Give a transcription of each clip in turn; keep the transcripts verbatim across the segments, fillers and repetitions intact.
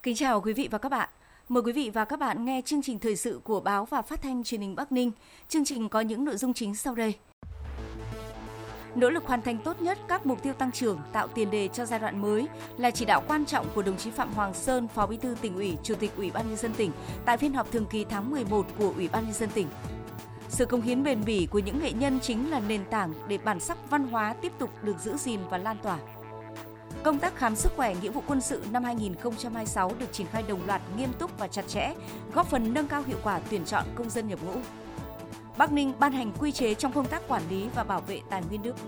Kính chào quý vị và các bạn. Mời quý vị và các bạn nghe chương trình thời sự của Báo và Phát thanh Truyền hình Bắc Ninh. Chương trình có những nội dung chính sau đây. Nỗ lực hoàn thành tốt nhất các mục tiêu tăng trưởng, tạo tiền đề cho giai đoạn mới là chỉ đạo quan trọng của đồng chí Phạm Hoàng Sơn, Phó Bí thư Tỉnh ủy, Chủ tịch Ủy ban Nhân dân tỉnh tại phiên họp thường kỳ tháng mười một của Ủy ban Nhân dân tỉnh. Sự cống hiến bền bỉ của những nghệ nhân chính là nền tảng để bản sắc văn hóa tiếp tục được giữ gìn và lan tỏa. Công tác khám sức khỏe nghĩa vụ quân sự năm hai nghìn không trăm hai mươi sáu được triển khai đồng loạt, nghiêm túc và chặt chẽ, góp phần nâng cao hiệu quả tuyển chọn công dân nhập ngũ. Bắc Ninh ban hành quy chế trong công tác quản lý và bảo vệ tài nguyên nước.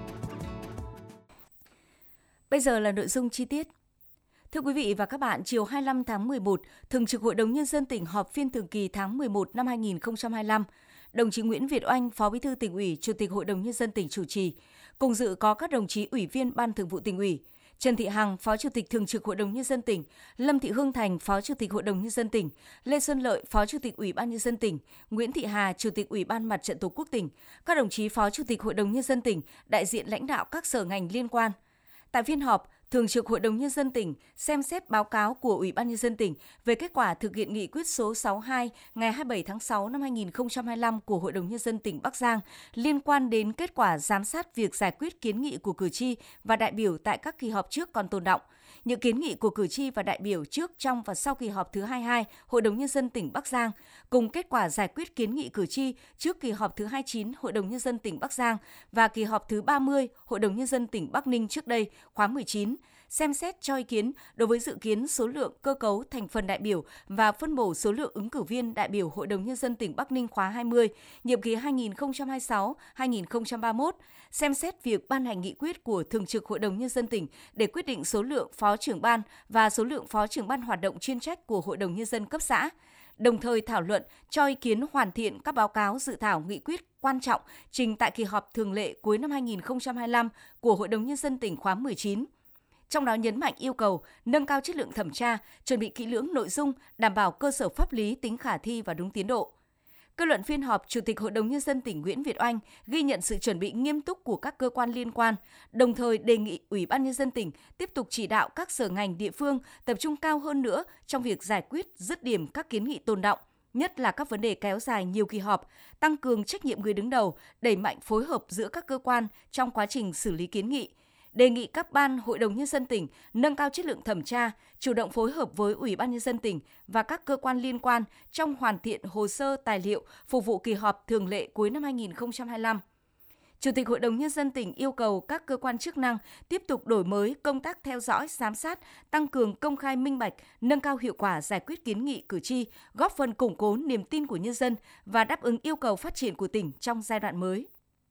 Bây giờ là nội dung chi tiết. Thưa quý vị và các bạn, chiều hai mươi lăm tháng mười một, Thường trực Hội đồng Nhân dân tỉnh họp phiên thường kỳ tháng mười một năm hai nghìn không trăm hai mươi lăm. Đồng chí Nguyễn Việt Oanh, Phó Bí thư Tỉnh ủy, Chủ tịch Hội đồng Nhân dân tỉnh chủ trì. Cùng dự có các đồng chí Ủy viên Ban Thường vụ Tỉnh ủy, Trần Thị Hằng, Phó Chủ tịch Thường trực Hội đồng Nhân dân tỉnh, Lâm Thị Hương Thành, Phó Chủ tịch Hội đồng Nhân dân tỉnh, Lê Xuân Lợi, Phó Chủ tịch Ủy ban Nhân dân tỉnh, Nguyễn Thị Hà, Chủ tịch Ủy ban Mặt trận Tổ quốc tỉnh, các đồng chí Phó Chủ tịch Hội đồng Nhân dân tỉnh, đại diện lãnh đạo các sở ngành liên quan. Tại phiên họp, Thường trực Hội đồng Nhân dân tỉnh xem xét báo cáo của Ủy ban Nhân dân tỉnh về kết quả thực hiện nghị quyết số sáu mươi hai ngày hai mươi bảy tháng sáu năm hai nghìn không trăm hai mươi lăm của Hội đồng Nhân dân tỉnh Bắc Giang liên quan đến kết quả giám sát việc giải quyết kiến nghị của cử tri và đại biểu tại các kỳ họp trước còn tồn đọng. Những kiến nghị của cử tri và đại biểu trước, trong và sau kỳ họp thứ hai mươi hai Hội đồng Nhân dân tỉnh Bắc Giang cùng kết quả giải quyết kiến nghị cử tri trước kỳ họp thứ hai mươi chín Hội đồng Nhân dân tỉnh Bắc Giang và kỳ họp thứ ba mươi Hội đồng Nhân dân tỉnh Bắc Ninh trước đây, khóa mười chín, xem xét cho ý kiến đối với dự kiến số lượng, cơ cấu, thành phần đại biểu và phân bổ số lượng ứng cử viên đại biểu Hội đồng Nhân dân tỉnh Bắc Ninh khóa hai mươi, nhiệm kỳ hai nghìn không trăm hai mươi sáu đến hai nghìn không trăm ba mươi mốt, xem xét việc ban hành nghị quyết của Thường trực Hội đồng Nhân dân tỉnh để quyết định số lượng phó trưởng ban và số lượng phó trưởng ban hoạt động chuyên trách của Hội đồng Nhân dân cấp xã, đồng thời thảo luận cho ý kiến hoàn thiện các báo cáo dự thảo nghị quyết quan trọng trình tại kỳ họp thường lệ cuối năm hai nghìn không trăm hai mươi lăm của Hội đồng Nhân dân tỉnh khóa mười chín. Trong đó nhấn mạnh yêu cầu nâng cao chất lượng thẩm tra, chuẩn bị kỹ lưỡng nội dung, đảm bảo cơ sở pháp lý, tính khả thi và đúng tiến độ. Kết luận phiên họp, Chủ tịch Hội đồng Nhân dân tỉnh Nguyễn Việt Oanh ghi nhận sự chuẩn bị nghiêm túc của các cơ quan liên quan, đồng thời đề nghị Ủy ban Nhân dân tỉnh tiếp tục chỉ đạo các sở ngành địa phương tập trung cao hơn nữa trong việc giải quyết dứt điểm các kiến nghị tồn đọng, nhất là các vấn đề kéo dài nhiều kỳ họp, tăng cường trách nhiệm người đứng đầu, đẩy mạnh phối hợp giữa các cơ quan trong quá trình xử lý kiến nghị. Đề nghị các ban Hội đồng Nhân dân tỉnh nâng cao chất lượng thẩm tra, chủ động phối hợp với Ủy ban Nhân dân tỉnh và các cơ quan liên quan trong hoàn thiện hồ sơ tài liệu phục vụ kỳ họp thường lệ cuối năm hai nghìn không trăm hai mươi lăm. Chủ tịch Hội đồng Nhân dân tỉnh yêu cầu các cơ quan chức năng tiếp tục đổi mới công tác theo dõi, giám sát, tăng cường công khai minh bạch, nâng cao hiệu quả giải quyết kiến nghị cử tri, góp phần củng cố niềm tin của nhân dân và đáp ứng yêu cầu phát triển của tỉnh trong giai đoạn mới.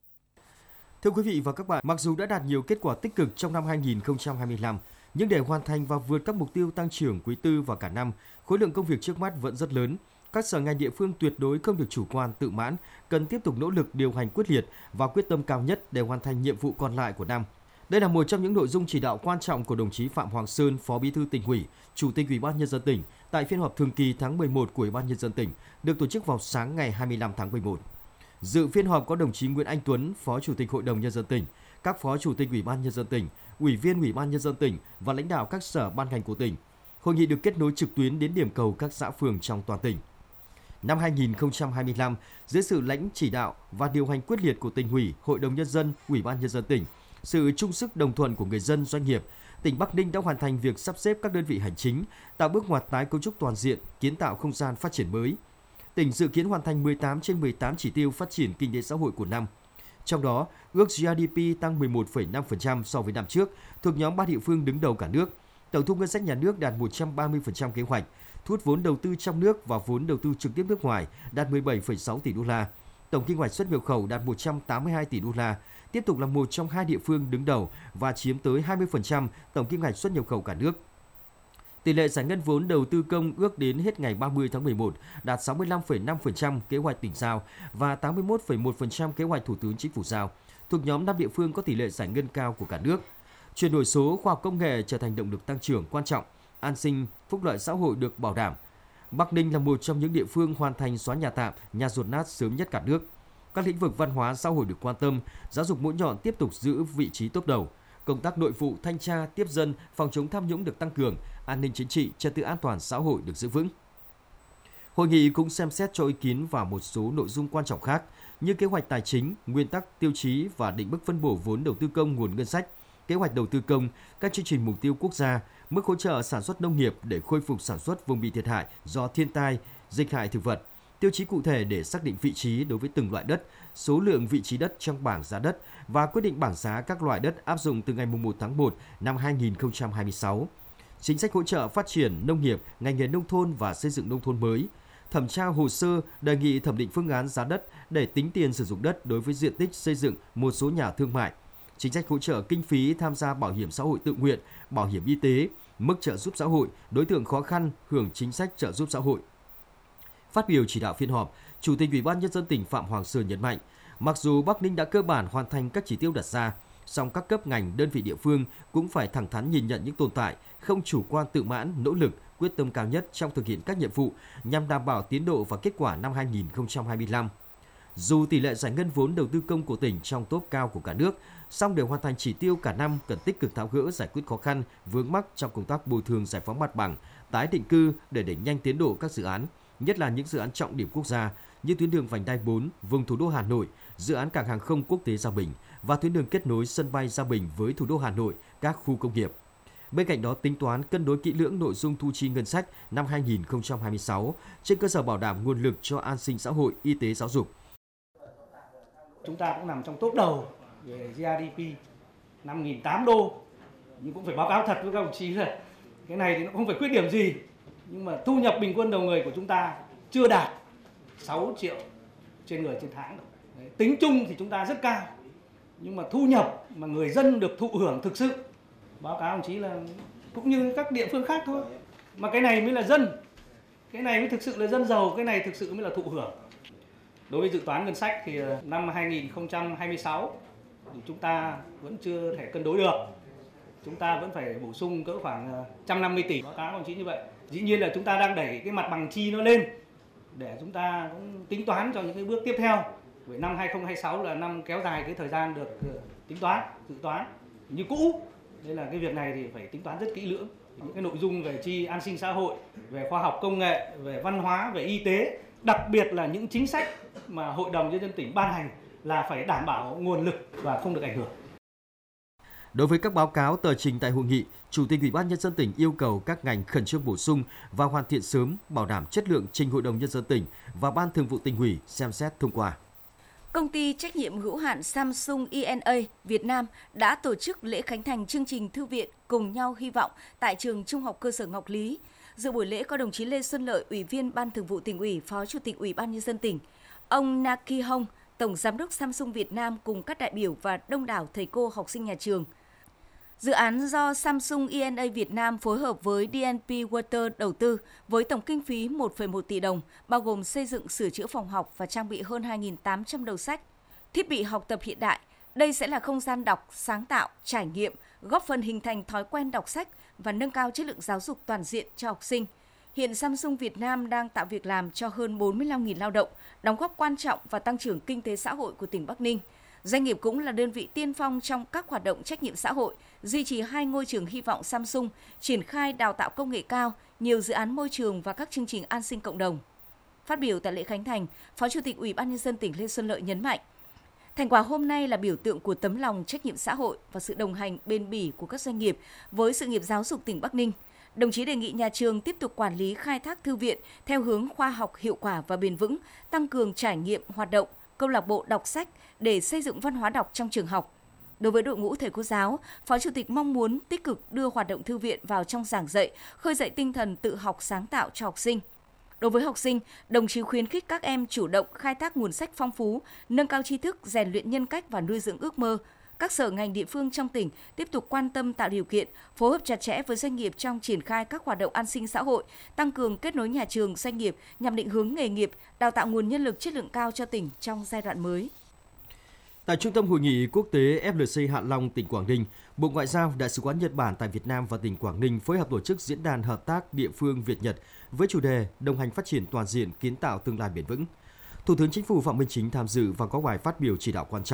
Thưa quý vị và các bạn, mặc dù đã đạt nhiều kết quả tích cực trong năm hai nghìn không trăm hai mươi lăm, nhưng để hoàn thành và vượt các mục tiêu tăng trưởng quý tư và cả năm, khối lượng công việc trước mắt vẫn rất lớn. Các sở ngành địa phương tuyệt đối không được chủ quan tự mãn, cần tiếp tục nỗ lực điều hành quyết liệt và quyết tâm cao nhất để hoàn thành nhiệm vụ còn lại của năm. Đây là một trong những nội dung chỉ đạo quan trọng của đồng chí Phạm Hoàng Sơn, Phó Bí thư Tỉnh ủy, Chủ tịch Ủy ban Nhân dân tỉnh tại phiên họp thường kỳ tháng mười một của Ủy ban Nhân dân tỉnh, được tổ chức vào sáng ngày hai mươi lăm tháng mười một. Dự phiên họp có đồng chí Nguyễn Anh Tuấn, Phó Chủ tịch Hội đồng Nhân dân tỉnh, các Phó Chủ tịch Ủy ban Nhân dân tỉnh, Ủy viên Ủy ban Nhân dân tỉnh và lãnh đạo các sở ban ngành của tỉnh. Hội nghị được kết nối trực tuyến đến điểm cầu các xã phường trong toàn tỉnh. Năm hai nghìn không trăm hai mươi lăm, dưới sự lãnh chỉ đạo và điều hành quyết liệt của Tỉnh ủy, Hội đồng Nhân dân, Ủy ban Nhân dân tỉnh, sự chung sức đồng thuận của người dân, doanh nghiệp, tỉnh Bắc Ninh đã hoàn thành việc sắp xếp các đơn vị hành chính, tạo bước ngoặt tái cấu trúc toàn diện, kiến tạo không gian phát triển mới. Tỉnh dự kiến hoàn thành mười tám trên mười tám chỉ tiêu phát triển kinh tế xã hội của năm. Trong đó, ước giê đê pê tăng mười một phẩy năm phần trăm so với năm trước, thuộc nhóm ba địa phương đứng đầu cả nước. Tổng thu ngân sách nhà nước đạt một trăm ba mươi phần trăm kế hoạch, thu hút vốn đầu tư trong nước và vốn đầu tư trực tiếp nước ngoài đạt mười bảy phẩy sáu tỷ đô la. Tổng kinh hoạch xuất nhập khẩu đạt một trăm tám mươi hai tỷ đô la, tiếp tục là một trong hai địa phương đứng đầu và chiếm tới hai mươi phần trăm tổng kinh hoạch xuất nhập khẩu cả nước. Tỷ lệ giải ngân vốn đầu tư công ước đến hết ngày ba mươi tháng mười một đạt sáu mươi lăm phẩy năm phần trăm kế hoạch tỉnh giao và tám mươi mốt phẩy một phần trăm kế hoạch Thủ tướng Chính phủ giao, thuộc nhóm năm địa phương có tỷ lệ giải ngân cao của cả nước. Chuyển đổi số, khoa học công nghệ trở thành động lực tăng trưởng quan trọng, an sinh, phúc lợi xã hội được bảo đảm. Bắc Ninh là một trong những địa phương hoàn thành xóa nhà tạm, nhà dột nát sớm nhất cả nước. Các lĩnh vực văn hóa xã hội được quan tâm, giáo dục mũi nhọn tiếp tục giữ vị trí top đầu. công tác nội vụ, thanh tra, tiếp dân, phòng chống tham nhũng được tăng cường, an ninh chính trị, trật tự an toàn xã hội được giữ vững. Hội nghị cũng xem xét cho ý kiến vào một số nội dung quan trọng khác như kế hoạch tài chính, nguyên tắc, tiêu chí và định mức phân bổ vốn đầu tư công nguồn ngân sách, kế hoạch đầu tư công, các chương trình mục tiêu quốc gia, mức hỗ trợ sản xuất nông nghiệp để khôi phục sản xuất vùng bị thiệt hại do thiên tai, dịch hại thực vật, tiêu chí cụ thể để xác định vị trí đối với từng loại đất, số lượng vị trí đất trong bảng giá đất và quyết định bảng giá các loại đất áp dụng từ ngày mùng một tháng một năm hai nghìn không trăm hai mươi sáu. Chính sách hỗ trợ phát triển nông nghiệp, ngành nghề nông thôn và xây dựng nông thôn mới. Thẩm tra hồ sơ đề nghị thẩm định phương án giá đất để tính tiền sử dụng đất đối với diện tích xây dựng một số nhà thương mại. Chính sách hỗ trợ kinh phí tham gia bảo hiểm xã hội tự nguyện, bảo hiểm y tế, mức trợ giúp xã hội, đối tượng khó khăn hưởng chính sách trợ giúp xã hội. Phát biểu chỉ đạo phiên họp, Chủ tịch Ủy ban Nhân dân tỉnh Phạm Hoàng Sơn nhấn mạnh, mặc dù Bắc Ninh đã cơ bản hoàn thành các chỉ tiêu đặt ra, song các cấp ngành đơn vị địa phương cũng phải thẳng thắn nhìn nhận những tồn tại, không chủ quan tự mãn, nỗ lực, quyết tâm cao nhất trong thực hiện các nhiệm vụ nhằm đảm bảo tiến độ và kết quả năm hai nghìn không trăm hai mươi lăm. Dù tỷ lệ giải ngân vốn đầu tư công của tỉnh trong top cao của cả nước, song để hoàn thành chỉ tiêu cả năm cần tích cực tháo gỡ giải quyết khó khăn, vướng mắc trong công tác bồi thường giải phóng mặt bằng, tái định cư để đẩy nhanh tiến độ các dự án, nhất là những dự án trọng điểm quốc gia như tuyến đường vành đai bốn vùng thủ đô Hà Nội, dự án cảng hàng không quốc tế Gia Bình và tuyến đường kết nối sân bay Gia Bình với thủ đô Hà Nội, các khu công nghiệp. Bên cạnh đó, tính toán cân đối kỹ lưỡng nội dung thu chi ngân sách năm hai nghìn không trăm hai mươi sáu trên cơ sở bảo đảm nguồn lực cho an sinh xã hội, y tế, giáo dục. Chúng ta cũng nằm trong top đầu về giê đê pê năm nghìn tám trăm đô, nhưng cũng phải báo cáo thật với các đồng chí là cái này thì nó không phải khuyết điểm gì, nhưng mà thu nhập bình quân đầu người của chúng ta chưa đạt sáu triệu trên người trên tháng. Đấy, tính chung thì chúng ta rất cao, nhưng mà thu nhập mà người dân được thụ hưởng thực sự, báo cáo đồng chí là cũng như các địa phương khác thôi. Mà cái này mới là dân, cái này mới thực sự là dân giàu, cái này thực sự mới là thụ hưởng. Đối với dự toán ngân sách thì năm hai nghìn không trăm hai mươi sáu thì chúng ta vẫn chưa thể cân đối được. Chúng ta vẫn phải bổ sung cỡ khoảng một trăm năm mươi tỷ, báo cáo đồng chí như vậy. Dĩ nhiên là chúng ta đang đẩy cái mặt bằng chi nó lên để chúng ta cũng tính toán cho những cái bước tiếp theo. Vậy năm hai nghìn không trăm hai mươi sáu là năm kéo dài cái thời gian được tính toán, dự toán như cũ. Nên là cái việc này thì phải tính toán rất kỹ lưỡng. Những cái nội dung về chi an sinh xã hội, về khoa học công nghệ, về văn hóa, về y tế, đặc biệt là những chính sách mà Hội đồng Nhân dân tỉnh ban hành là phải đảm bảo nguồn lực và không được ảnh hưởng. Đối với các báo cáo tờ trình tại hội nghị, Chủ tịch Ủy ban Nhân dân tỉnh yêu cầu các ngành khẩn trương bổ sung và hoàn thiện sớm, bảo đảm chất lượng trình Hội đồng Nhân dân tỉnh và Ban Thường vụ Tỉnh ủy xem xét thông qua. Công ty trách nhiệm hữu hạn Samsung e and a Việt Nam đã tổ chức lễ khánh thành chương trình thư viện Cùng nhau hy vọng tại trường Trung học cơ sở Ngọc Lý. Dự buổi lễ có đồng chí Lê Xuân Lợi, Ủy viên Ban Thường vụ Tỉnh ủy, Phó Chủ tịch Ủy ban Nhân dân tỉnh, ông Na Ki Hong, Tổng Giám đốc Samsung Việt Nam cùng các đại biểu và đông đảo thầy cô học sinh nhà trường. Dự án do Samsung e and a Việt Nam phối hợp với đê en pê Water đầu tư với tổng kinh phí một phẩy một tỷ đồng, bao gồm xây dựng sửa chữa phòng học và trang bị hơn hai nghìn tám trăm đầu sách, thiết bị học tập hiện đại. Đây sẽ là không gian đọc, sáng tạo, trải nghiệm, góp phần hình thành thói quen đọc sách và nâng cao chất lượng giáo dục toàn diện cho học sinh. Hiện Samsung Việt Nam đang tạo việc làm cho hơn bốn mươi lăm nghìn lao động, đóng góp quan trọng vào tăng trưởng kinh tế xã hội của tỉnh Bắc Ninh. Doanh nghiệp cũng là đơn vị tiên phong trong các hoạt động trách nhiệm xã hội, duy trì hai ngôi trường hy vọng Samsung, triển khai đào tạo công nghệ cao, nhiều dự án môi trường và các chương trình an sinh cộng đồng. Phát biểu tại lễ khánh thành, Phó Chủ tịch Ủy ban Nhân dân tỉnh Lê Xuân Lợi nhấn mạnh, thành quả hôm nay là biểu tượng của tấm lòng trách nhiệm xã hội và sự đồng hành bền bỉ của các doanh nghiệp với sự nghiệp giáo dục tỉnh Bắc Ninh. Đồng chí đề nghị nhà trường tiếp tục quản lý khai thác thư viện theo hướng khoa học, hiệu quả và bền vững, tăng cường trải nghiệm hoạt động, câu lạc bộ đọc sách để xây dựng văn hóa đọc trong trường học. Đối với đội ngũ thầy cô giáo, Phó Chủ tịch mong muốn tích cực đưa hoạt động thư viện vào trong giảng dạy, khơi dậy tinh thần tự học sáng tạo cho học sinh. Đối với học sinh, đồng chí khuyến khích các em chủ động khai thác nguồn sách phong phú, nâng cao tri thức, rèn luyện nhân cách và nuôi dưỡng ước mơ. Các sở ngành địa phương trong tỉnh tiếp tục quan tâm tạo điều kiện, phối hợp chặt chẽ với doanh nghiệp trong triển khai các hoạt động an sinh xã hội, tăng cường kết nối nhà trường, doanh nghiệp nhằm định hướng nghề nghiệp, đào tạo nguồn nhân lực chất lượng cao cho tỉnh trong giai đoạn mới. Tại Trung tâm Hội nghị Quốc tế ép lờ xê Hạ Long, tỉnh Quảng Ninh, Bộ Ngoại giao, Đại sứ quán Nhật Bản tại Việt Nam và tỉnh Quảng Ninh phối hợp tổ chức diễn đàn hợp tác địa phương Việt-Nhật với chủ đề đồng hành phát triển toàn diện, kiến tạo tương lai bền vững. Thủ tướng Chính phủ Phạm Minh Chính tham dự và có bài phát biểu chỉ đạo quan trọng.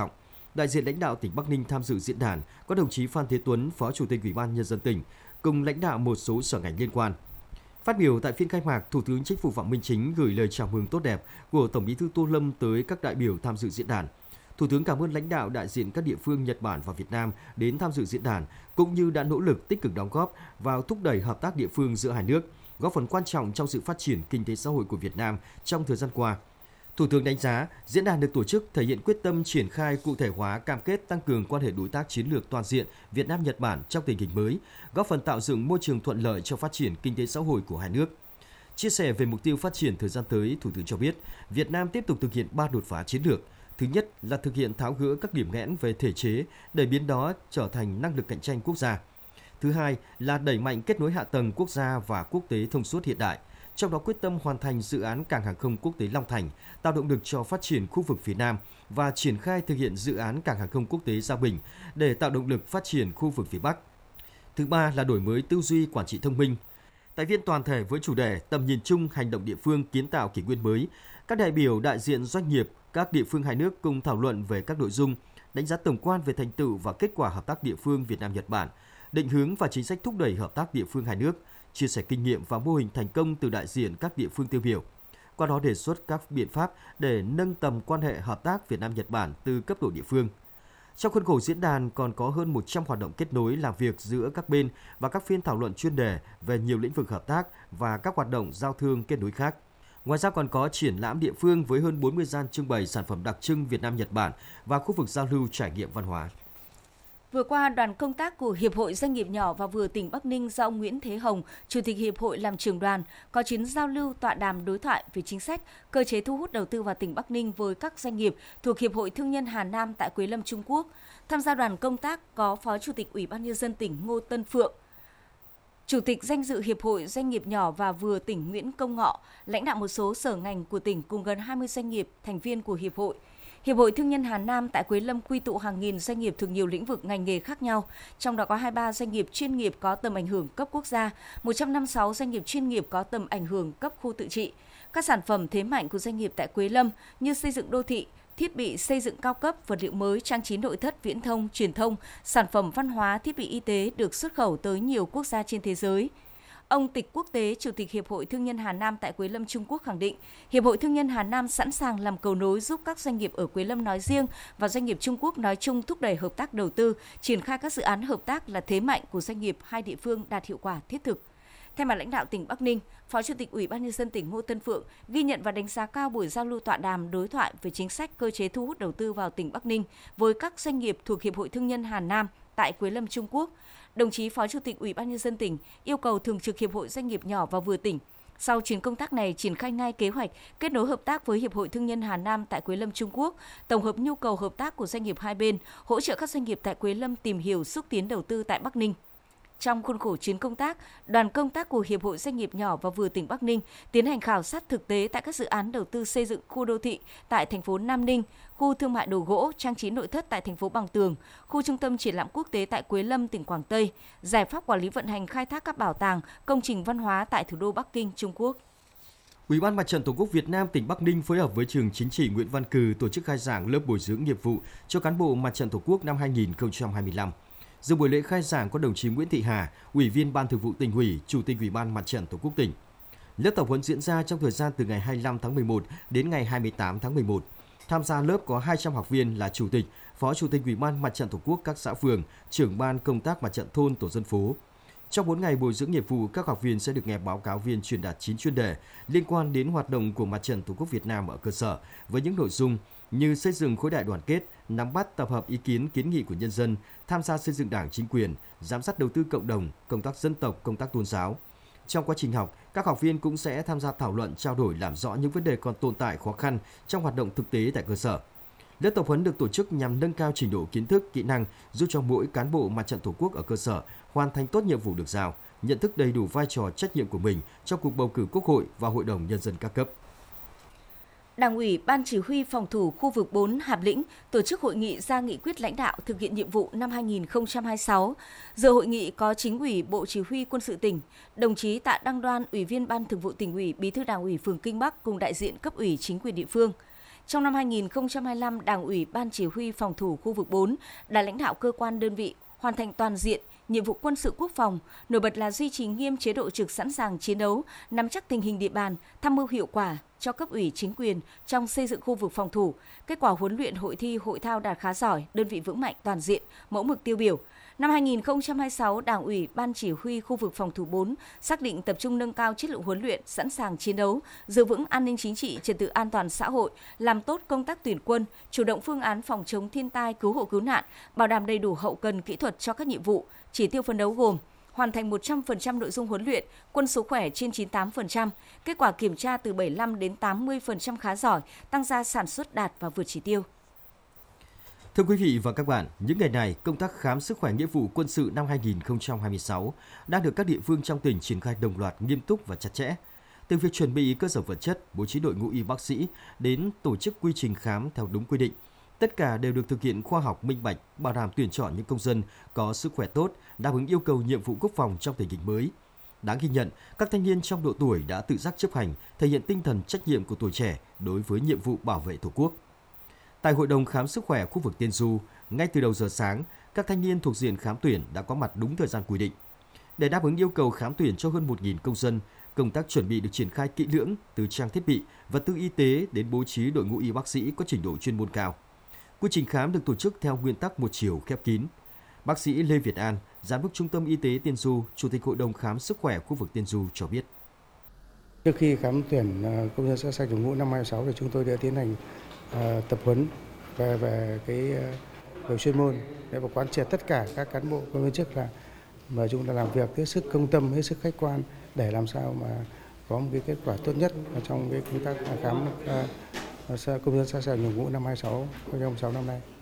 Đại diện lãnh đạo tỉnh Bắc Ninh tham dự diễn đàn có đồng chí Phan Thế Tuấn, Phó Chủ tịch Ủy ban Nhân dân tỉnh, cùng lãnh đạo một số sở ngành liên quan. Phát biểu tại phiên khai mạc, Thủ tướng Chính phủ Phạm Minh Chính gửi lời chào mừng tốt đẹp của Tổng Bí thư Tô Lâm tới các đại biểu tham dự diễn đàn. Thủ tướng cảm ơn lãnh đạo đại diện các địa phương Nhật Bản và Việt Nam đến tham dự diễn đàn, cũng như đã nỗ lực tích cực đóng góp vào thúc đẩy hợp tác địa phương giữa hai nước, góp phần quan trọng trong sự phát triển kinh tế xã hội của Việt Nam trong thời gian qua. Thủ tướng đánh giá, diễn đàn được tổ chức thể hiện quyết tâm triển khai cụ thể hóa cam kết tăng cường quan hệ đối tác chiến lược toàn diện Việt Nam-Nhật Bản trong tình hình mới, góp phần tạo dựng môi trường thuận lợi cho phát triển kinh tế xã hội của hai nước. Chia sẻ về mục tiêu phát triển thời gian tới, Thủ tướng cho biết, Việt Nam tiếp tục thực hiện ba đột phá chiến lược. Thứ nhất là thực hiện tháo gỡ các điểm nghẽn về thể chế để biến đó trở thành năng lực cạnh tranh quốc gia. Thứ hai là đẩy mạnh kết nối hạ tầng quốc gia và quốc tế thông suốt hiện đại, trong đó quyết tâm hoàn thành dự án cảng hàng không quốc tế Long Thành, tạo động lực cho phát triển khu vực phía Nam và triển khai thực hiện dự án cảng hàng không quốc tế Gia Bình để tạo động lực phát triển khu vực phía Bắc. Thứ ba là đổi mới tư duy quản trị thông minh. Tại phiên toàn thể với chủ đề Tầm nhìn chung, hành động địa phương, kiến tạo kỷ nguyên mới, các đại biểu đại diện doanh nghiệp, các địa phương hai nước cùng thảo luận về các nội dung, đánh giá tổng quan về thành tựu và kết quả hợp tác địa phương Việt Nam-Nhật Bản, định hướng và chính sách thúc đẩy hợp tác địa phương hai nước, chia sẻ kinh nghiệm và mô hình thành công từ đại diện các địa phương tiêu biểu. Qua đó đề xuất các biện pháp để nâng tầm quan hệ hợp tác Việt Nam-Nhật Bản từ cấp độ địa phương. Trong khuôn khổ diễn đàn còn có hơn một trăm hoạt động kết nối làm việc giữa các bên và các phiên thảo luận chuyên đề về nhiều lĩnh vực hợp tác và các hoạt động giao thương kết nối khác. Ngoài ra còn có triển lãm địa phương với hơn bốn mươi gian trưng bày sản phẩm đặc trưng Việt Nam-Nhật Bản và khu vực giao lưu trải nghiệm văn hóa. Vừa qua, đoàn công tác của Hiệp hội Doanh nghiệp nhỏ và vừa tỉnh Bắc Ninh do ông Nguyễn Thế Hồng, Chủ tịch Hiệp hội làm trưởng đoàn, có chuyến giao lưu tọa đàm đối thoại về chính sách, cơ chế thu hút đầu tư vào tỉnh Bắc Ninh với các doanh nghiệp thuộc Hiệp hội Thương nhân Hà Nam tại Quế Lâm, Trung Quốc. Tham gia đoàn công tác có Phó Chủ tịch Ủy ban Nhân dân tỉnh Ngô Tân Phượng, Chủ tịch danh dự Hiệp hội Doanh nghiệp nhỏ và vừa tỉnh Nguyễn Công Ngọ, lãnh đạo một số sở ngành của tỉnh cùng gần hai mươi doanh nghiệp thành viên của Hiệp hội. Hiệp hội Thương nhân Hà Nam tại Quế Lâm quy tụ hàng nghìn doanh nghiệp thuộc nhiều lĩnh vực ngành nghề khác nhau, trong đó có hai mươi ba doanh nghiệp chuyên nghiệp có tầm ảnh hưởng cấp quốc gia, một trăm năm mươi sáu doanh nghiệp chuyên nghiệp có tầm ảnh hưởng cấp khu tự trị. Các sản phẩm thế mạnh của doanh nghiệp tại Quế Lâm như xây dựng đô thị, thiết bị xây dựng cao cấp, vật liệu mới, trang trí nội thất, viễn thông, truyền thông, sản phẩm văn hóa, thiết bị y tế được xuất khẩu tới nhiều quốc gia trên thế giới. Ông Tịch Quốc Tế, Chủ tịch Hiệp hội Thương nhân Hà Nam tại Quế Lâm, Trung Quốc khẳng định, Hiệp hội Thương nhân Hà Nam sẵn sàng làm cầu nối giúp các doanh nghiệp ở Quế Lâm nói riêng và doanh nghiệp Trung Quốc nói chung thúc đẩy hợp tác đầu tư, triển khai các dự án hợp tác là thế mạnh của doanh nghiệp hai địa phương đạt hiệu quả thiết thực. Thay mặt lãnh đạo tỉnh Bắc Ninh, Phó Chủ tịch Ủy ban Nhân dân tỉnh Ngô Tân Phượng ghi nhận và đánh giá cao buổi giao lưu tọa đàm đối thoại về chính sách cơ chế thu hút đầu tư vào tỉnh Bắc Ninh với các doanh nghiệp thuộc Hiệp hội Thương nhân Hà Nam tại Quế Lâm, Trung Quốc. Đồng chí Phó Chủ tịch Ủy ban Nhân dân tỉnh yêu cầu Thường trực Hiệp hội Doanh nghiệp nhỏ và vừa tỉnh sau chuyến công tác này triển khai ngay kế hoạch kết nối hợp tác với Hiệp hội Thương nhân Hà Nam tại Quế Lâm, Trung Quốc, tổng hợp nhu cầu hợp tác của doanh nghiệp hai bên, hỗ trợ các doanh nghiệp tại Quế Lâm tìm hiểu xúc tiến đầu tư tại Bắc Ninh. Trong khuôn khổ chuyến công tác, đoàn công tác của Hiệp hội Doanh nghiệp nhỏ và vừa tỉnh Bắc Ninh tiến hành khảo sát thực tế tại các dự án đầu tư xây dựng khu đô thị tại thành phố Nam Ninh, khu thương mại đồ gỗ, trang trí nội thất tại thành phố Bằng Tường, khu trung tâm triển lãm quốc tế tại Quế Lâm, tỉnh Quảng Tây, giải pháp quản lý vận hành khai thác các bảo tàng, công trình văn hóa tại thủ đô Bắc Kinh, Trung Quốc. Ủy ban Mặt trận Tổ quốc Việt Nam tỉnh Bắc Ninh phối hợp với trường chính trị Nguyễn Văn Cừ tổ chức khai giảng lớp bồi dưỡng nghiệp vụ cho cán bộ Mặt trận Tổ quốc năm hai nghìn không trăm hai mươi lăm. Dự buổi lễ khai giảng có đồng chí Nguyễn Thị Hà, Ủy viên Ban Thường vụ Tỉnh ủy, Chủ tịch Ủy ban Mặt trận Tổ quốc tỉnh. Lớp tập huấn diễn ra trong thời gian từ ngày hai mươi lăm tháng mười một đến ngày hai mươi tám tháng mười một. Tham gia lớp có hai trăm học viên là Chủ tịch, Phó Chủ tịch Ủy ban Mặt trận Tổ quốc các xã phường, trưởng ban công tác Mặt trận thôn, tổ dân phố. Trong bốn ngày bồi dưỡng nghiệp vụ, các học viên sẽ được nghe báo cáo viên truyền đạt chín chuyên đề liên quan đến hoạt động của Mặt trận Tổ quốc Việt Nam ở cơ sở với những nội dung như xây dựng khối đại đoàn kết, nắm bắt tập hợp ý kiến kiến nghị của nhân dân, tham gia xây dựng đảng chính quyền, giám sát đầu tư cộng đồng, công tác dân tộc, công tác tôn giáo. Trong quá trình học, các học viên cũng sẽ tham gia thảo luận, trao đổi làm rõ những vấn đề còn tồn tại khó khăn trong hoạt động thực tế tại cơ sở. Lớp tập huấn được tổ chức nhằm nâng cao trình độ kiến thức, kỹ năng, giúp cho mỗi cán bộ Mặt trận Tổ quốc ở cơ sở hoàn thành tốt nhiệm vụ được giao, nhận thức đầy đủ vai trò trách nhiệm của mình trong cuộc bầu cử Quốc hội và Hội đồng Nhân dân các cấp. Đảng ủy Ban Chỉ huy Phòng thủ khu vực bốn Hạp Lĩnh tổ chức hội nghị ra nghị quyết lãnh đạo thực hiện nhiệm vụ năm hai nghìn không trăm hai mươi sáu. Dự hội nghị có Chính ủy Bộ Chỉ huy Quân sự tỉnh, đồng chí Tạ Đăng Đoan, Ủy viên Ban Thường vụ Tỉnh ủy, Bí thư Đảng ủy phường Kinh Bắc cùng đại diện cấp ủy chính quyền địa phương. Trong năm hai nghìn không trăm hai mươi lăm, Đảng ủy Ban Chỉ huy Phòng thủ khu vực bốn đã lãnh đạo cơ quan đơn vị hoàn thành toàn diện nhiệm vụ quân sự quốc phòng, nổi bật là duy trì nghiêm chế độ trực sẵn sàng chiến đấu, nắm chắc tình hình địa bàn, tham mưu hiệu quả cho cấp ủy chính quyền trong xây dựng khu vực phòng thủ. Kết quả huấn luyện, hội thi, hội thao đạt khá giỏi, đơn vị vững mạnh toàn diện, mẫu mực tiêu biểu. Năm hai nghìn không trăm hai mươi sáu, Đảng ủy Ban Chỉ huy khu vực phòng thủ bốn xác định tập trung nâng cao chất lượng huấn luyện, sẵn sàng chiến đấu, giữ vững an ninh chính trị, trật tự an toàn xã hội, làm tốt công tác tuyển quân, chủ động phương án phòng chống thiên tai, cứu hộ cứu nạn, bảo đảm đầy đủ hậu cần kỹ thuật cho các nhiệm vụ. Chỉ tiêu phấn đấu gồm hoàn thành một trăm phần trăm nội dung huấn luyện, quân số khỏe trên chín mươi tám phần trăm, kết quả kiểm tra từ bảy mươi lăm đến tám mươi phần trăm khá giỏi, tăng gia sản xuất đạt và vượt chỉ tiêu. Thưa quý vị và các bạn, những ngày này, công tác khám sức khỏe nghĩa vụ quân sự năm hai nghìn không trăm hai mươi sáu đang được các địa phương trong tỉnh triển khai đồng loạt, nghiêm túc và chặt chẽ. Từ việc chuẩn bị cơ sở vật chất, bố trí đội ngũ y bác sĩ đến tổ chức quy trình khám theo đúng quy định, tất cả đều được thực hiện khoa học, minh bạch, bảo đảm tuyển chọn những công dân có sức khỏe tốt, đáp ứng yêu cầu nhiệm vụ quốc phòng trong tình hình mới. Đáng ghi nhận, các thanh niên trong độ tuổi đã tự giác chấp hành, thể hiện tinh thần trách nhiệm của tuổi trẻ đối với nhiệm vụ bảo vệ Tổ quốc. Tại Hội đồng khám sức khỏe khu vực Tiên Du, ngay từ đầu giờ sáng, các thanh niên thuộc diện khám tuyển đã có mặt đúng thời gian quy định. Để đáp ứng yêu cầu khám tuyển cho hơn một nghìn công dân, công tác chuẩn bị được triển khai kỹ lưỡng từ trang thiết bị, vật tư y tế đến bố trí đội ngũ y bác sĩ có trình độ chuyên môn cao. Quy trình khám được tổ chức theo nguyên tắc một chiều khép kín. Bác sĩ Lê Việt An, Giám đốc Trung tâm Y tế Tiên Du, Chủ tịch Hội đồng khám sức khỏe khu vực Tiên Du cho biết. Trước khi khám tuyển công dân sẵn sàng nhập ngũ năm hai nghìn không trăm hai mươi sáu thì chúng tôi đã tiến hành uh, tập huấn về về cái uh, về chuyên môn để và quán triệt tất cả các cán bộ công viên chức là mà chúng ta làm việc hết sức công tâm, hết sức khách quan để làm sao mà có một cái kết quả tốt nhất trong cái công tác khám uh, công dân sẵn sàng nhập ngũ năm hai nghìn không trăm hai mươi sáu năm nay.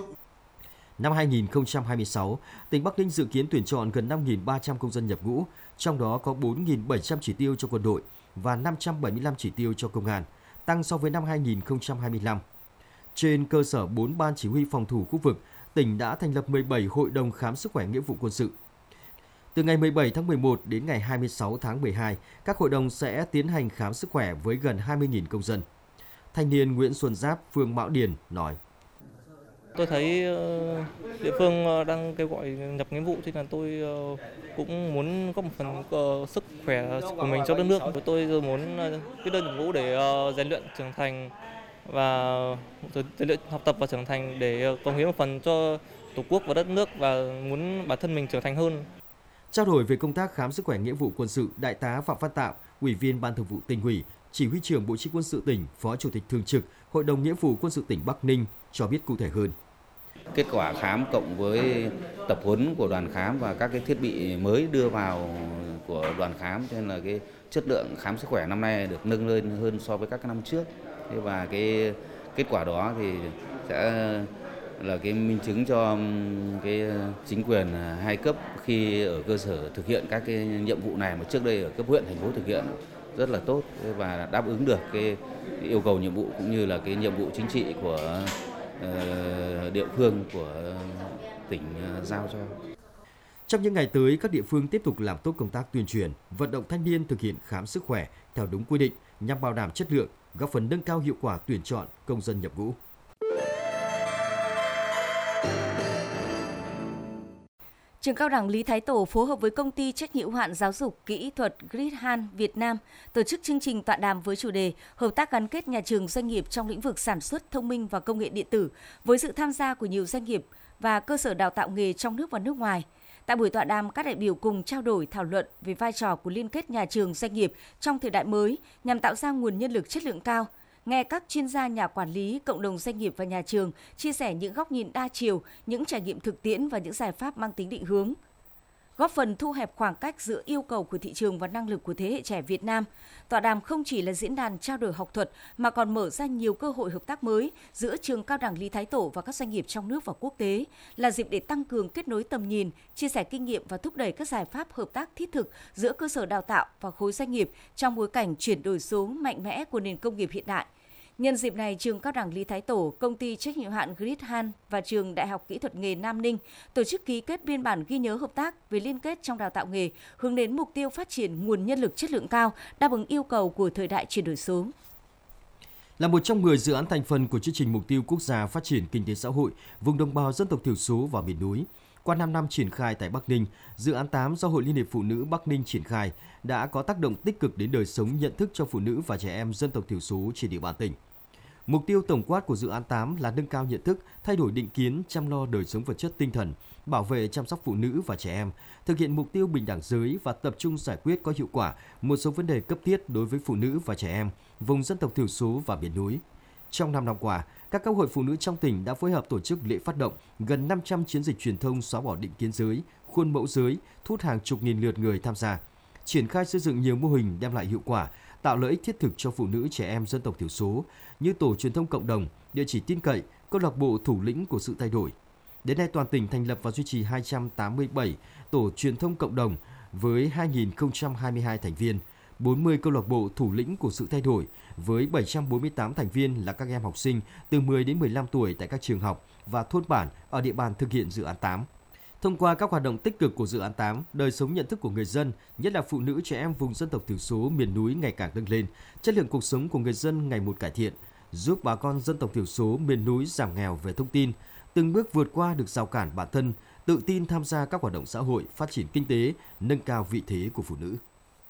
Năm hai nghìn không trăm hai mươi sáu, tỉnh Bắc Ninh dự kiến tuyển chọn gần năm nghìn ba trăm công dân nhập ngũ, trong đó có bốn nghìn bảy trăm chỉ tiêu cho quân đội và năm trăm bảy mươi lăm chỉ tiêu cho công an, tăng so với năm hai nghìn không trăm hai mươi lăm. Trên cơ sở bốn ban chỉ huy phòng thủ khu vực, tỉnh đã thành lập mười bảy hội đồng khám sức khỏe nghĩa vụ quân sự. Từ ngày mười bảy tháng mười một đến ngày hai mươi sáu tháng mười hai, các hội đồng sẽ tiến hành khám sức khỏe với gần hai mươi nghìn công dân. Thanh niên Nguyễn Xuân Giáp, phường Mão Điền nói: Tôi thấy địa phương đang kêu gọi nhập nghĩa vụ thì là tôi cũng muốn có một phần sức khỏe của mình cho đất nước. Tôi muốn viết đơn nhập ngũ để rèn luyện trưởng thành và rèn luyện học tập và trưởng thành để cống hiến một phần cho Tổ quốc và đất nước và muốn bản thân mình trưởng thành hơn. Trao đổi về công tác khám sức khỏe nghĩa vụ quân sự, Đại tá Phạm Văn Tạo, Ủy viên Ban Thường vụ Tỉnh ủy, Chỉ huy trưởng Bộ Chỉ huy quân sự tỉnh, Phó Chủ tịch Thường trực Hội đồng nghĩa vụ quân sự tỉnh Bắc Ninh cho biết cụ thể hơn. Kết quả khám cộng với tập huấn của đoàn khám và các cái thiết bị mới đưa vào của đoàn khám, cho nên là cái chất lượng khám sức khỏe năm nay được nâng lên hơn so với các năm trước. Và cái kết quả đó thì sẽ là cái minh chứng cho cái chính quyền hai cấp khi ở cơ sở thực hiện các cái nhiệm vụ này mà trước đây ở cấp huyện, thành phố thực hiện rất là tốt và đáp ứng được cái yêu cầu nhiệm vụ cũng như là cái nhiệm vụ chính trị của địa phương của tỉnh giao cho. Trong những ngày tới, các địa phương tiếp tục làm tốt công tác tuyên truyền, vận động thanh niên thực hiện khám sức khỏe theo đúng quy định nhằm bảo đảm chất lượng, góp phần nâng cao hiệu quả tuyển chọn công dân nhập ngũ. Trường Cao đẳng Lý Thái Tổ phối hợp với Công ty trách nhiệm hữu hạn giáo dục kỹ thuật Gridhan Việt Nam tổ chức chương trình tọa đàm với chủ đề Hợp tác gắn kết nhà trường doanh nghiệp trong lĩnh vực sản xuất thông minh và công nghệ điện tử với sự tham gia của nhiều doanh nghiệp và cơ sở đào tạo nghề trong nước và nước ngoài. Tại buổi tọa đàm, các đại biểu cùng trao đổi thảo luận về vai trò của liên kết nhà trường doanh nghiệp trong thời đại mới nhằm tạo ra nguồn nhân lực chất lượng cao. Nghe các chuyên gia, nhà quản lý, cộng đồng doanh nghiệp và nhà trường chia sẻ những góc nhìn đa chiều, những trải nghiệm thực tiễn và những giải pháp mang tính định hướng, góp phần thu hẹp khoảng cách giữa yêu cầu của thị trường và năng lực của thế hệ trẻ Việt Nam. Tọa đàm không chỉ là diễn đàn trao đổi học thuật mà còn mở ra nhiều cơ hội hợp tác mới giữa Trường Cao đẳng Lý Thái Tổ và các doanh nghiệp trong nước và quốc tế, là dịp để tăng cường kết nối tầm nhìn, chia sẻ kinh nghiệm và thúc đẩy các giải pháp hợp tác thiết thực giữa cơ sở đào tạo và khối doanh nghiệp trong bối cảnh chuyển đổi số mạnh mẽ của nền công nghiệp hiện đại. Nhân dịp này, Trường Cao đẳng Lý Thái Tổ, Công ty trách nhiệm hữu hạn Gridhan và Trường Đại học Kỹ thuật nghề Nam Ninh tổ chức ký kết biên bản ghi nhớ hợp tác về liên kết trong đào tạo nghề, hướng đến mục tiêu phát triển nguồn nhân lực chất lượng cao, đáp ứng yêu cầu của thời đại chuyển đổi số. Là một trong mười dự án thành phần của chương trình mục tiêu quốc gia phát triển kinh tế xã hội vùng đồng bào dân tộc thiểu số và miền núi, qua năm năm triển khai tại Bắc Ninh, dự án tám do Hội Liên hiệp Phụ nữ Bắc Ninh triển khai đã có tác động tích cực đến đời sống nhận thức cho phụ nữ và trẻ em dân tộc thiểu số trên địa bàn tỉnh. Mục tiêu tổng quát của dự án tám là nâng cao nhận thức, thay đổi định kiến, chăm lo đời sống vật chất tinh thần, bảo vệ chăm sóc phụ nữ và trẻ em, thực hiện mục tiêu bình đẳng giới và tập trung giải quyết có hiệu quả một số vấn đề cấp thiết đối với phụ nữ và trẻ em, vùng dân tộc thiểu số và miền núi. Trong năm năm qua, các cấp hội phụ nữ trong tỉnh đã phối hợp tổ chức lễ phát động gần năm trăm chiến dịch truyền thông xóa bỏ định kiến giới, khuôn mẫu giới, thu hút hàng chục nghìn lượt người tham gia, triển khai xây dựng nhiều mô hình đem lại hiệu quả, tạo lợi ích thiết thực cho phụ nữ trẻ em dân tộc thiểu số như tổ truyền thông cộng đồng, địa chỉ tin cậy, câu lạc bộ thủ lĩnh của sự thay đổi. Đến nay toàn tỉnh thành lập và duy trì hai trăm tám mươi bảy tổ truyền thông cộng đồng với hai nghìn không trăm hai mươi hai thành viên, bốn mươi câu lạc bộ thủ lĩnh của sự thay đổi với bảy trăm bốn mươi tám thành viên là các em học sinh từ mười đến mười lăm tuổi tại các trường học và thôn bản ở địa bàn thực hiện dự án tám. Thông qua các hoạt động tích cực của dự án tám, đời sống nhận thức của người dân, nhất là phụ nữ trẻ em vùng dân tộc thiểu số miền núi ngày càng nâng lên, chất lượng cuộc sống của người dân ngày một cải thiện, giúp bà con dân tộc thiểu số miền núi giảm nghèo về thông tin, từng bước vượt qua được rào cản bản thân, tự tin tham gia các hoạt động xã hội, phát triển kinh tế, nâng cao vị thế của phụ nữ.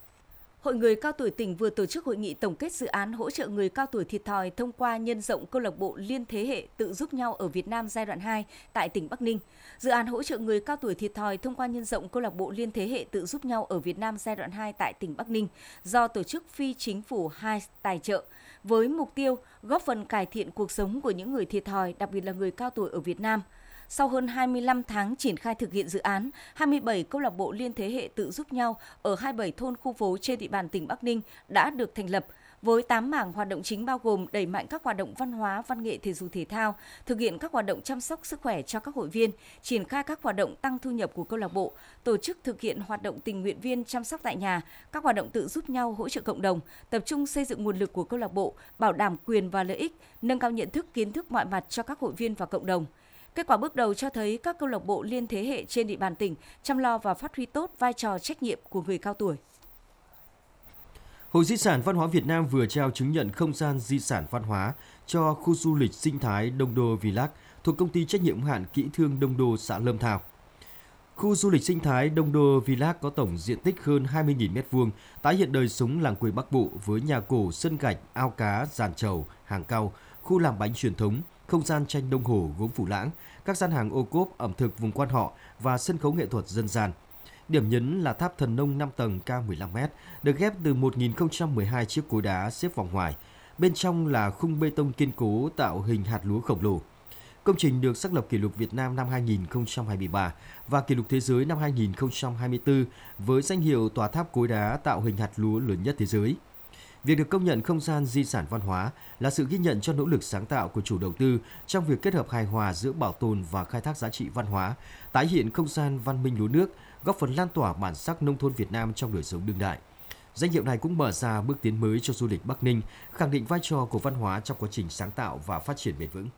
Hội người cao tuổi tỉnh vừa tổ chức hội nghị tổng kết dự án hỗ trợ người cao tuổi thiệt thòi thông qua nhân rộng câu lạc bộ liên thế hệ tự giúp nhau ở Việt Nam giai đoạn hai tại tỉnh Bắc Ninh. Dự án hỗ trợ người cao tuổi thiệt thòi thông qua nhân rộng câu lạc bộ liên thế hệ tự giúp nhau ở Việt Nam giai đoạn hai tại tỉnh Bắc Ninh do tổ chức phi chính phủ hai tài trợ với mục tiêu góp phần cải thiện cuộc sống của những người thiệt thòi, đặc biệt là người cao tuổi ở Việt Nam. Sau hơn hai mươi lăm tháng triển khai thực hiện dự án, hai mươi bảy câu lạc bộ liên thế hệ tự giúp nhau ở hai mươi bảy thôn khu phố trên địa bàn tỉnh Bắc Ninh đã được thành lập, với tám mảng hoạt động chính bao gồm đẩy mạnh các hoạt động văn hóa, văn nghệ, thể dục thể thao, thực hiện các hoạt động chăm sóc sức khỏe cho các hội viên, triển khai các hoạt động tăng thu nhập của câu lạc bộ, tổ chức thực hiện hoạt động tình nguyện viên chăm sóc tại nhà, các hoạt động tự giúp nhau hỗ trợ cộng đồng, tập trung xây dựng nguồn lực của câu lạc bộ, bảo đảm quyền và lợi ích, nâng cao nhận thức kiến thức mọi mặt cho các hội viên và cộng đồng. Kết quả bước đầu cho thấy các câu lạc bộ liên thế hệ trên địa bàn tỉnh chăm lo và phát huy tốt vai trò trách nhiệm của người cao tuổi. Hội Di sản Văn hóa Việt Nam vừa trao chứng nhận không gian di sản văn hóa cho khu du lịch sinh thái Đông Đô Village thuộc công ty trách nhiệm hữu hạn Kỹ thương Đông Đô xã Lâm Thao. Khu du lịch sinh thái Đông Đô Village có tổng diện tích hơn hai mươi nghìn mét vuông, tái hiện đời sống làng quê Bắc Bộ với nhà cổ, sân gạch, ao cá, giàn trầu, hàng cau, khu làm bánh truyền thống, không gian tranh đồng hồ gốm Phủ Lãng, các gian hàng ô cốp ẩm thực vùng quan họ và sân khấu nghệ thuật dân gian. Điểm nhấn là tháp thần nông năm tầng cao mười lăm mét, được ghép từ một nghìn không trăm mười hai chiếc cối đá xếp vòng ngoài. Bên trong là khung bê tông kiên cố tạo hình hạt lúa khổng lồ. Công trình được xác lập kỷ lục Việt Nam năm hai nghìn không trăm hai mươi ba và kỷ lục thế giới năm hai nghìn không trăm hai mươi tư với danh hiệu tòa tháp cối đá tạo hình hạt lúa lớn nhất thế giới. Việc được công nhận không gian di sản văn hóa là sự ghi nhận cho nỗ lực sáng tạo của chủ đầu tư trong việc kết hợp hài hòa giữa bảo tồn và khai thác giá trị văn hóa, tái hiện không gian văn minh lúa nước, góp phần lan tỏa bản sắc nông thôn Việt Nam trong đời sống đương đại. Danh hiệu này cũng mở ra bước tiến mới cho du lịch Bắc Ninh, khẳng định vai trò của văn hóa trong quá trình sáng tạo và phát triển bền vững.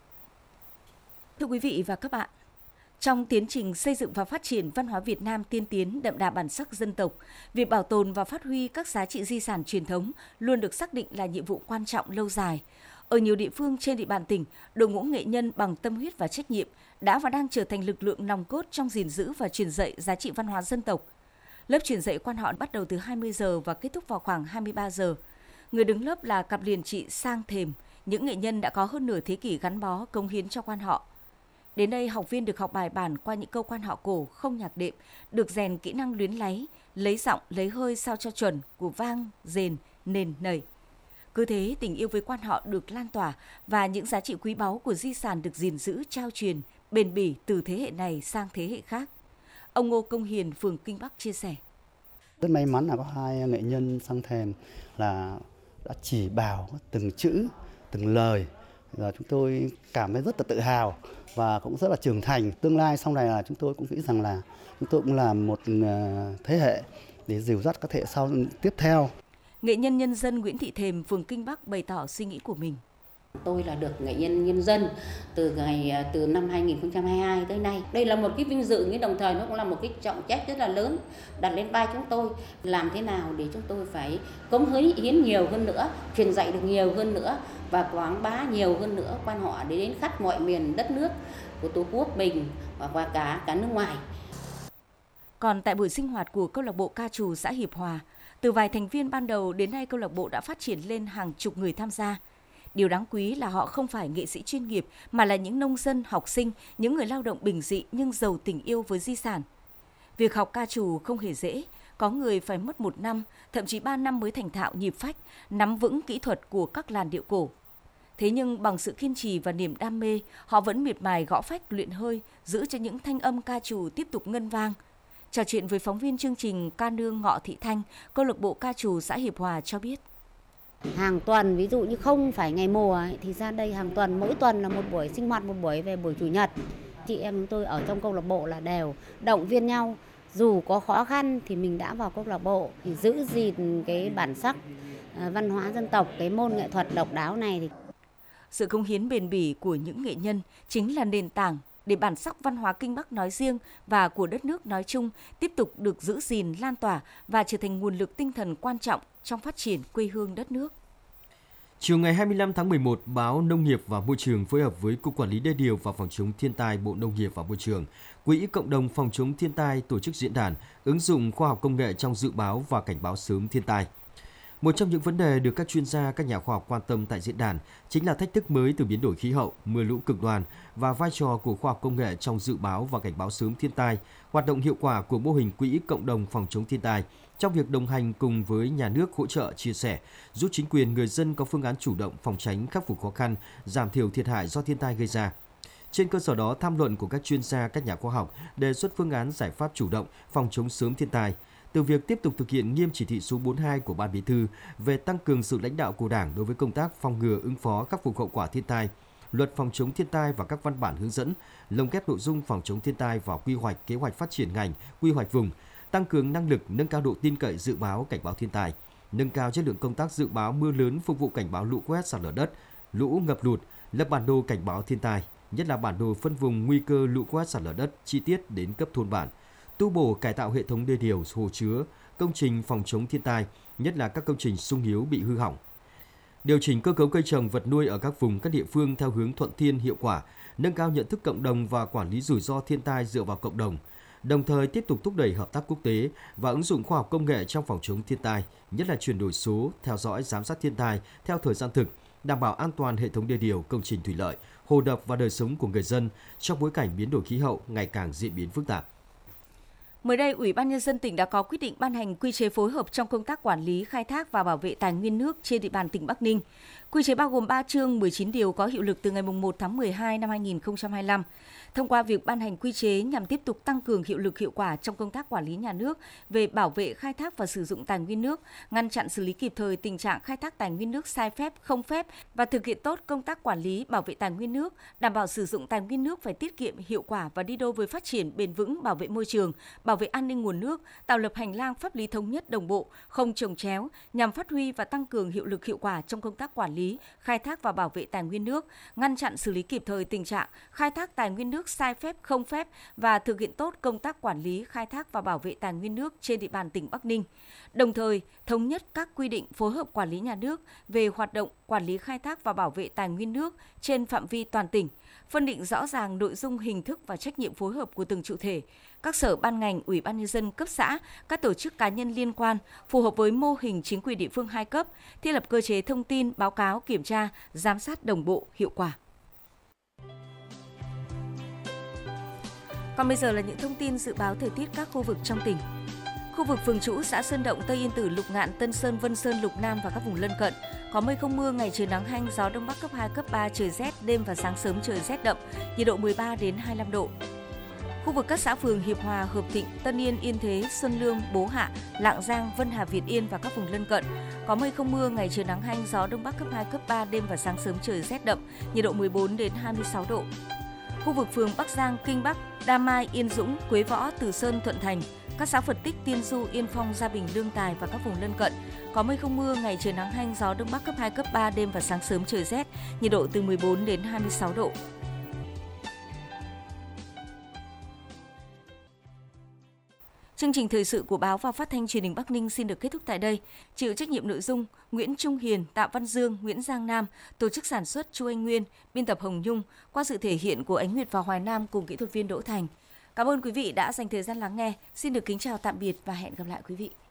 Thưa quý vị và các bạn, trong tiến trình xây dựng và phát triển văn hóa Việt Nam tiên tiến đậm đà bản sắc dân tộc, việc bảo tồn và phát huy các giá trị di sản truyền thống luôn được xác định là nhiệm vụ quan trọng lâu dài. Ở nhiều địa phương trên địa bàn tỉnh, đội ngũ nghệ nhân bằng tâm huyết và trách nhiệm đã và đang trở thành lực lượng nòng cốt trong gìn giữ và truyền dạy giá trị văn hóa dân tộc. Lớp truyền dạy quan họ bắt đầu từ hai mươi giờ và kết thúc vào khoảng hai mươi ba giờ. Người đứng lớp là cặp liền chị Sang Thềm, những nghệ nhân đã có hơn nửa thế kỷ gắn bó cống hiến cho quan họ. Đến đây, học viên được học bài bản qua những câu quan họ cổ không nhạc đệm, được rèn kỹ năng luyến láy, lấy giọng, lấy hơi sao cho chuẩn của vang, rền, nền, nảy. Cứ thế, tình yêu với quan họ được lan tỏa và những giá trị quý báu của di sản được gìn giữ, trao truyền, bền bỉ từ thế hệ này sang thế hệ khác. Ông Ngô Công Hiền, phường Kinh Bắc chia sẻ. Rất may mắn là có hai nghệ nhân Sang Thềm là đã chỉ bảo từng chữ, từng lời. Và chúng tôi cảm thấy rất là tự hào và cũng rất là trưởng thành. Tương lai sau này là chúng tôi cũng nghĩ rằng là chúng tôi cũng là một thế hệ để dìu dắt các thế hệ sau tiếp theo. Nghệ nhân nhân dân Nguyễn Thị Thềm, phường Kinh Bắc bày tỏ suy nghĩ của mình. Tôi là được nghệ nhân nhân dân từ ngày từ năm hai nghìn không trăm hai mươi hai tới nay. Đây là một cái vinh dự, nhưng đồng thời nó cũng là một cái trọng trách rất là lớn đặt lên vai chúng tôi. Làm thế nào để chúng tôi phải cống hiến nhiều hơn nữa, truyền dạy được nhiều hơn nữa và quảng bá nhiều hơn nữa quan họ để đến khắp mọi miền đất nước của Tổ quốc mình và cả cả nước ngoài. Còn tại buổi sinh hoạt của câu lạc bộ ca trù xã Hiệp Hòa, từ vài thành viên ban đầu đến nay câu lạc bộ đã phát triển lên hàng chục người tham gia. Điều đáng quý là họ không phải nghệ sĩ chuyên nghiệp mà là những nông dân, học sinh, những người lao động bình dị nhưng giàu tình yêu với di sản. Việc học ca trù không hề dễ, có người phải mất một năm, thậm chí ba năm mới thành thạo nhịp phách, nắm vững kỹ thuật của các làn điệu cổ. Thế nhưng bằng sự kiên trì và niềm đam mê, họ vẫn miệt mài gõ phách luyện hơi, giữ cho những thanh âm ca trù tiếp tục ngân vang. Trò chuyện với phóng viên chương trình Ca Nương Ngọ Thị Thanh, câu lạc bộ ca trù xã Hiệp Hòa cho biết. Hàng tuần, ví dụ như không phải ngày mùa ấy, thì ra đây hàng tuần, mỗi tuần là một buổi sinh hoạt, một buổi về buổi chủ nhật. Chị em chúng tôi ở trong câu lạc bộ là đều động viên nhau, dù có khó khăn thì mình đã vào câu lạc bộ thì giữ gìn cái bản sắc văn hóa dân tộc, cái môn nghệ thuật độc đáo này. Thì sự cống hiến bền bỉ của những nghệ nhân chính là nền tảng để bản sắc văn hóa Kinh Bắc nói riêng và của đất nước nói chung tiếp tục được giữ gìn, lan tỏa và trở thành nguồn lực tinh thần quan trọng trong phát triển quê hương đất nước. Chiều ngày hai mươi lăm tháng mười một, báo Nông nghiệp và Môi trường phối hợp với Cục Quản lý Đê điều và Phòng chống thiên tai Bộ Nông nghiệp và Môi trường, Quỹ Cộng đồng Phòng chống thiên tai tổ chức diễn đàn ứng dụng khoa học công nghệ trong dự báo và cảnh báo sớm thiên tai. Một trong những vấn đề được các chuyên gia, các nhà khoa học quan tâm tại diễn đàn chính là thách thức mới từ biến đổi khí hậu, mưa lũ cực đoan và vai trò của khoa học công nghệ trong dự báo và cảnh báo sớm thiên tai, hoạt động hiệu quả của mô hình Quỹ Cộng đồng Phòng chống thiên tai trong việc đồng hành cùng với nhà nước hỗ trợ, chia sẻ, giúp chính quyền người dân có phương án chủ động phòng tránh, khắc phục khó khăn, giảm thiểu thiệt hại do thiên tai gây ra. Trên cơ sở đó, tham luận của các chuyên gia, các nhà khoa học đề xuất phương án giải pháp chủ động phòng chống sớm thiên tai, từ việc tiếp tục thực hiện nghiêm chỉ thị số bốn mươi hai của Ban Bí thư về tăng cường sự lãnh đạo của Đảng đối với công tác phòng ngừa, ứng phó, khắc phục hậu quả thiên tai, luật phòng chống thiên tai và các văn bản hướng dẫn, lồng ghép nội dung phòng chống thiên tai vào quy hoạch, kế hoạch phát triển ngành, quy hoạch vùng, tăng cường năng lực, nâng cao độ tin cậy dự báo, cảnh báo thiên tai, nâng cao chất lượng công tác dự báo mưa lớn phục vụ cảnh báo lũ quét, sạt lở đất, lũ ngập lụt, lập bản đồ cảnh báo thiên tai, nhất là bản đồ phân vùng nguy cơ lũ quét, sạt lở đất chi tiết đến cấp thôn bản, tu bổ cải tạo hệ thống đê điều, hồ chứa, công trình phòng chống thiên tai, nhất là các công trình xung yếu bị hư hỏng. Điều chỉnh cơ cấu cây trồng vật nuôi ở các vùng, các địa phương theo hướng thuận thiên hiệu quả, nâng cao nhận thức cộng đồng và quản lý rủi ro thiên tai dựa vào cộng đồng. Đồng thời tiếp tục thúc đẩy hợp tác quốc tế và ứng dụng khoa học công nghệ trong phòng chống thiên tai, nhất là chuyển đổi số, theo dõi giám sát thiên tai theo thời gian thực, đảm bảo an toàn hệ thống đê điều, công trình thủy lợi, hồ đập và đời sống của người dân trong bối cảnh biến đổi khí hậu ngày càng diễn biến phức tạp. Mới đây, Ủy ban Nhân dân tỉnh đã có quyết định ban hành quy chế phối hợp trong công tác quản lý, khai thác và bảo vệ tài nguyên nước trên địa bàn tỉnh Bắc Ninh. Quy chế bao gồm ba chương, mười chín điều có hiệu lực từ ngày mùng một tháng mười hai năm hai nghìn không trăm hai mươi lăm. Thông qua việc ban hành quy chế nhằm tiếp tục tăng cường hiệu lực hiệu quả trong công tác quản lý nhà nước về bảo vệ, khai thác và sử dụng tài nguyên nước, ngăn chặn xử lý kịp thời tình trạng khai thác tài nguyên nước sai phép, không phép và thực hiện tốt công tác quản lý, bảo vệ tài nguyên nước, đảm bảo sử dụng tài nguyên nước phải tiết kiệm, hiệu quả và đi đôi với phát triển bền vững, bảo vệ môi trường, bảo vệ an ninh nguồn nước, tạo lập hành lang pháp lý thống nhất đồng bộ, không chồng chéo nhằm phát huy và tăng cường hiệu lực hiệu quả trong công tác quản lý, khai thác và bảo vệ tài nguyên nước, ngăn chặn xử lý kịp thời tình trạng khai thác tài nguyên nước sai phép, không phép và thực hiện tốt công tác quản lý, khai thác và bảo vệ tài nguyên nước trên địa bàn tỉnh Bắc Ninh. Đồng thời, thống nhất các quy định phối hợp quản lý nhà nước về hoạt động quản lý, khai thác và bảo vệ tài nguyên nước trên phạm vi toàn tỉnh, phân định rõ ràng nội dung, hình thức và trách nhiệm phối hợp của từng chủ thể, các sở ban ngành, Ủy ban Nhân dân cấp xã, các tổ chức cá nhân liên quan, phù hợp với mô hình chính quyền địa phương hai cấp, thiết lập cơ chế thông tin, báo cáo, kiểm tra, giám sát đồng bộ, hiệu quả. Còn bây giờ là những thông tin dự báo thời tiết các khu vực trong tỉnh. Khu vực Phường Trũ, xã Sơn Động, Tây Yên Tử, Lục Ngạn, Tân Sơn, Vân Sơn, Lục Nam và các vùng lân cận có mây không mưa, ngày trời nắng hanh, gió đông bắc cấp hai, cấp ba, trời rét, đêm và sáng sớm trời rét đậm, nhiệt độ mười ba đến hai mươi lăm độ. Khu vực các xã phường Hiệp Hòa, Hợp Thịnh, Tân Yên, Yên Thế, Xuân Lương, Bố Hạ, Lạng Giang, Vân Hà, Việt Yên và các vùng lân cận có mây không mưa, ngày trời nắng hanh, gió đông bắc cấp hai, cấp ba, đêm và sáng sớm trời rét đậm, nhiệt độ mười bốn đến hai mươi sáu độ. Khu vực phường Bắc Giang, Kinh Bắc, Đa Mai, Yên Dũng, Quế Võ, Từ Sơn, Thuận Thành, các xã Phật Tích, Tiên Du, Yên Phong, Gia Bình, Lương Tài và các vùng lân cận có mây không mưa, ngày trời nắng hanh, gió đông bắc cấp hai, cấp ba, đêm và sáng sớm trời rét, nhiệt độ từ mười bốn đến hai mươi sáu độ. Chương trình thời sự của Báo và Phát thanh Truyền hình Bắc Ninh xin được kết thúc tại đây. Chịu trách nhiệm nội dung Nguyễn Trung Hiền, Tạ Văn Dương, Nguyễn Giang Nam, tổ chức sản xuất Chu Anh Nguyên, biên tập Hồng Nhung, qua sự thể hiện của Ánh Nguyệt và Hoài Nam cùng kỹ thuật viên Đỗ Thành. Cảm ơn quý vị đã dành thời gian lắng nghe. Xin được kính chào tạm biệt và hẹn gặp lại quý vị.